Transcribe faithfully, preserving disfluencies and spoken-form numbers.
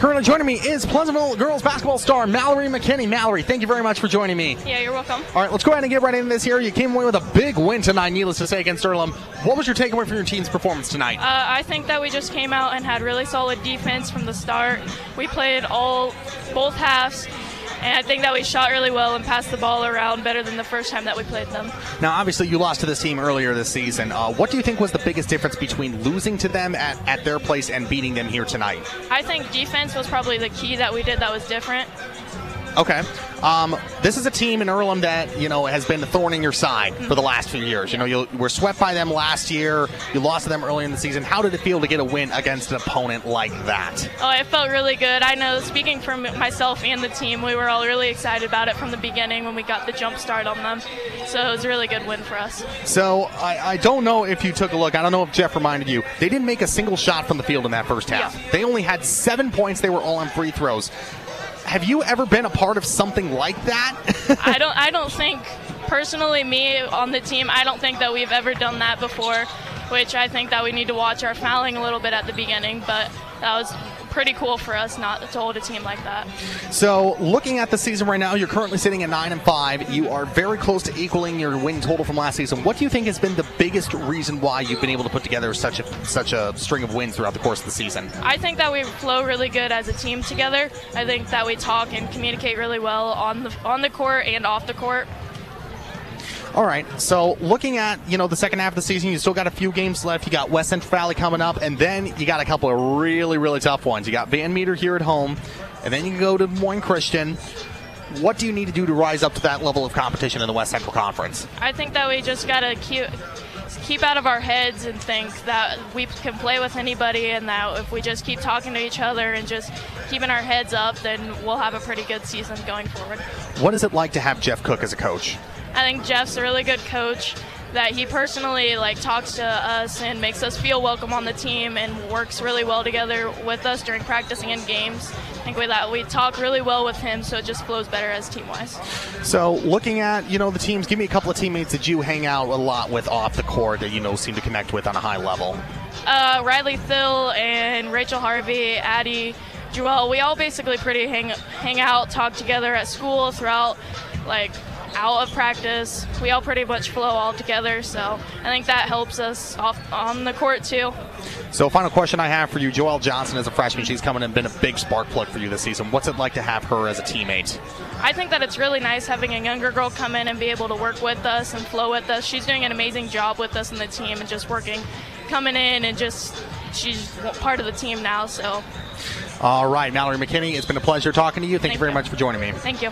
Currently joining me is Pleasantville girls basketball star Mallory McKinney. Mallory, thank you very much for joining me. Yeah, you're welcome. All right, let's go ahead and get right into this here. You came away with a big win tonight, needless to say, against Earlham. What was your takeaway from your team's performance tonight? Uh, I think that we just came out and had really solid defense from the start. We played all both halves. And I think that we shot really well and passed the ball around better than the first time that we played them. Now, obviously, you lost to this team earlier this season. Uh, what do you think was the biggest difference between losing to them at, at their place and beating them here tonight? I think defense was probably the key that we did that was different. Okay. Um, this is a team in Earlham that, you know, has been a thorn in your side for the last few years. You know, you were swept by them last year. You lost to them early in the season. How did it feel to get a win against an opponent like that? Oh, it felt really good. I know, speaking for myself and the team, we were all really excited about it from the beginning when we got the jump start on them. So it was a really good win for us. So I, I don't know if you took a look. I don't know if Jeff reminded you. They didn't make a single shot from the field in that first half. Yeah. They only had seven points. They were all on free throws. Have you ever been a part of something like that? I don't I don't think, personally, me on the team, I don't think that we've ever done that before, which I think that we need to watch our fouling a little bit at the beginning, but that was pretty cool for us not to hold a team like that. So looking at the season right now, you're currently sitting at nine and five. You are very close to equaling your win total from last season. What do you think has been the biggest reason why you've been able to put together such a such a string of wins throughout the course of the season? I think that we flow really good as a team together. I think that we talk and communicate really well on the on the court and off the court. All right, so looking at, you know, the second half of the season, you still got a few games left. You got West Central Valley coming up, and then you got a couple of really, really tough ones. You got Van Meter here at home, and then you can go to Des Moines Christian. What do you need to do to rise up to that level of competition in the West Central Conference? I think that we just got to keep, keep out of our heads and think that we can play with anybody, and that if we just keep talking to each other and just keeping our heads up, then we'll have a pretty good season going forward. What is it like to have Jeff Cook as a coach? I think Jeff's a really good coach, that he personally like talks to us and makes us feel welcome on the team and works really well together with us during practicing and games. I think we, that we talk really well with him, so it just flows better as team-wise. So looking at, you know, the teams, give me a couple of teammates that you hang out a lot with off the court that you know seem to connect with on a high level. Uh, Riley Thill and Rachel Harvey, Addie, Joelle, we all basically pretty hang, hang out, talk together at school throughout, like, out of practice. We all pretty much flow all together, so I think that helps us off on the court too. So final question I have for you, Joelle Johnson is a freshman. She's coming and been a big spark plug for you this season. What's it like to have her as a teammate? I think that it's really nice having a younger girl come in and be able to work with us and flow with us. She's doing an amazing job with us in the team and just working, coming in and just, she's part of the team now. So. All right, Mallory McKinney, it's been a pleasure talking to you. Thank, Thank you very you. much for joining me. Thank you.